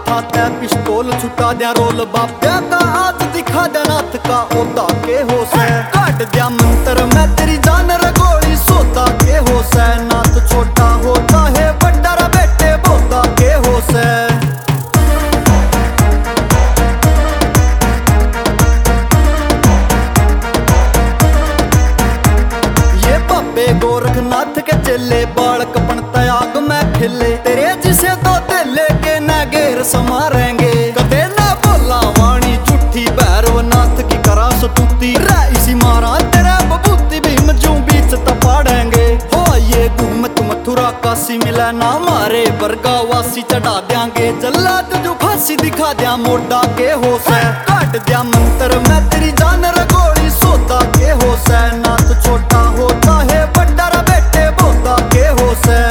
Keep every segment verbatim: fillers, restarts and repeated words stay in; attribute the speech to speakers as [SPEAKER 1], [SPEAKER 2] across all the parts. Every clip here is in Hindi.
[SPEAKER 1] हाथ है पिस्तौल छुटा दिया रोल बाप्या का आज दिखा दे नाथ का ओदा के होश है काट दिया मंत्र मैं तेरी जान रगोली सोता के होश है नाथ छोटा होता है बड़ा रा बेटे बोता के होश है गोरखनाथ के चेले बालक पण त्याग में खिले तेरे जिसे तो दिले के न घेर समारेंगे कदे न बोला वाणी झूठी भैरवनाथ की करा सतुती इसी मारा तेरा बबूती भीम जू बीच तपाड़ेंगे हो ये घूमत मथुरा काशी मिला ना मारे बरगा वासी चढ़ा देंगे जल्लाद जो फांसी दिखा दिया मोटा के होश है काट दिया मंत्र मैं तेरी जान रगोली सोता के होश है नाथ छोटा होता है बड़ा रा बेटे बोता के होश है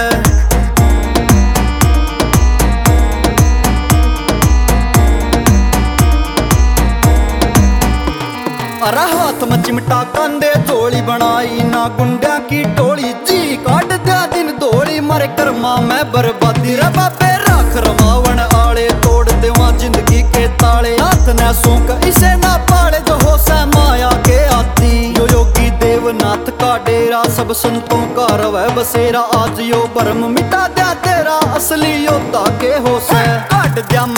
[SPEAKER 1] अरे हाथ में चिमटा कंधे झोली बनाई ना गुंडा की टोली जी काट दिया दिन धोली मारे कर्मा में बर्बादी रे बाबे राख रमावण आले तोड़ देवा जिंदगी के ताले हाथ ने सूंक इसे ना पाले जो होश है माया के आती यो योगी देवनाथ का डेरा सब संतों का रवै बसेरा आज यो भरम मिटा दिया तेरा असली योद्धा के होश है काट दिया